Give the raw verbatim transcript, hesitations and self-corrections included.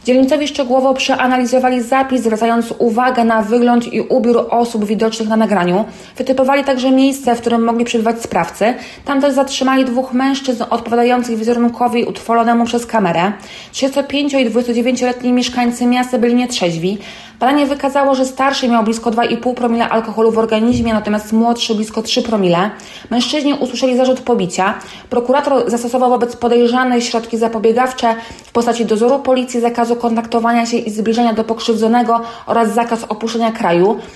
Dzielnicowi szczegółowo przeanalizowali zapis, zwracając uwagę na wygląd i ubiór osób widocznych na nagraniu. Wytypowali także miejsce, w którym mogli przebywać sprawcy. Tam też zatrzymali dwóch mężczyzn odpowiadających wizerunkowi utworzonemu przez kamerę. trzydziestopięcio- i dwudziestodziewięcioletni mieszkańcy miasta byli nietrzeźwi. Badanie wykazało, że starszy miał blisko dwa i pół promila alkoholu w organizmie, natomiast młodszy blisko trzy promile. Mężczyźni usłyszeli zarzut pobicia. Prokurator zastosował wobec podejrzanych środki zapobiegawcze w postaci dozoru policji, zakazu kontaktowania się i zbliżenia do pokrzywdzonego oraz zakaz opuszczenia kraju.